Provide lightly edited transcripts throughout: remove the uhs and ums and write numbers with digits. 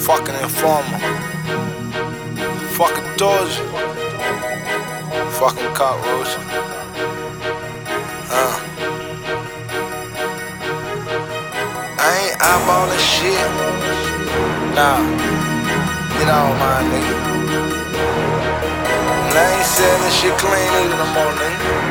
Fucking informer. Fucking Doja. Fucking cockroach. I ain't eyeballing shit. Nah. Get on my nigga. And I ain't selling shit clean either no more, nigga.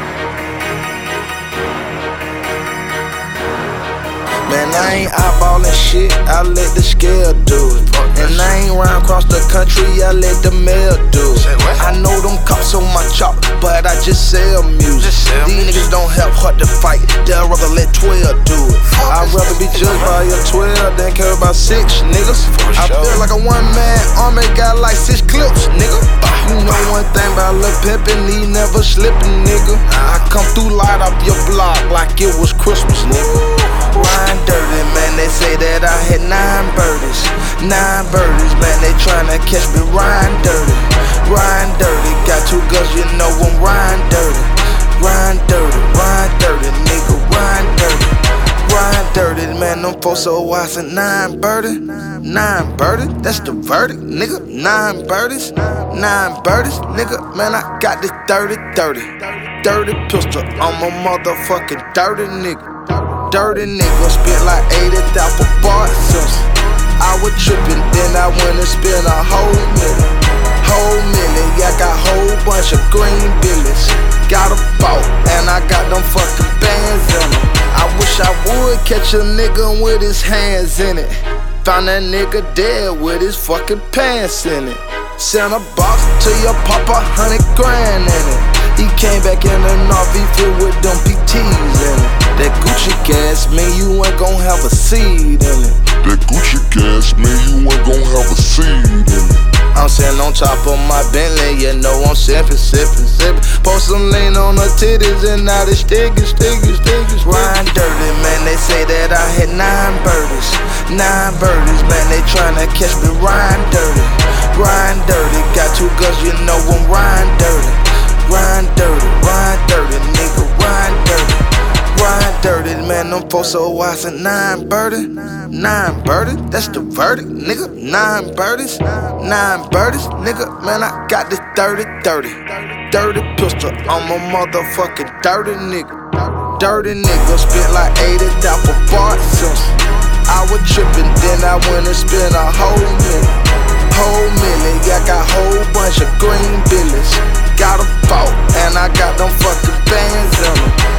Man, I ain't eyeballing shit, I let the scale do it. And I ain't round across the country, I let the mail do it. I know them cops on my chop, but I just sell music. These niggas don't help hard to fight, they'll rather let 12 do it. I'd rather be judged by a 12 than care about 6 niggas. I feel like a one-man army, got like 6 clips, nigga. You know one thing about Lil Pimpin', he never slippin', nigga. I come through light up your block like it was Christmas, nigga. Riding dirty, man, they say that I hit 9 birdies. 9 birdies, man, they tryna catch me riding dirty. Riding dirty, got 2 guns, you know I'm riding dirty. Riding dirty, nigga, riding dirty. Riding dirty, man, them folks so wise and 9 birdie. 9 birdie, that's the verdict, nigga. 9 birdies, 9 birdies, nigga, man, I got this 30-30. Dirty pistol, I'm a motherfucking dirty nigga. Dirty nigga, spent like 80,000 for bar since I was trippin', then I went and spent a whole million. Whole million, yeah, I got a whole bunch of green billies. Got a boat, and I got them fucking bands in them. I wish I would catch a nigga with his hands in it. Found that nigga dead with his fucking pants in it. Sent a box to your papa, 100 grand in it. He came back in an RV filled with them PTs in it. That Gucci gas, man, you ain't gon' have a seed in it. That Gucci gas, man, you ain't gon' have a seed in it. I'm sitting on top of my Bentley, you know I'm sippin'. Post some lean on her titties and now they sticky. Riding dirty, man, they say that I hit 9 birdies. 9 birdies, man, they tryna catch me riding dirty. Riding dirty, got 2 guns, you know I'm riding dirty. Riding dirty, nigga, riding dirty. Riding dirty, man, them folks so wise and 9 birdie. 9 birdie, that's the verdict, nigga. 9 birdies, 9 birdies, nigga, man, I got this 30-30. Dirty pistol, I'm a motherfucking dirty nigga. Dirty nigga, spent like 80,000 for bar since I was trippin', then I went and spent a whole million. Whole million, yeah, I got a whole bunch of green billies. Got a boat, and I got them fucking bands in them.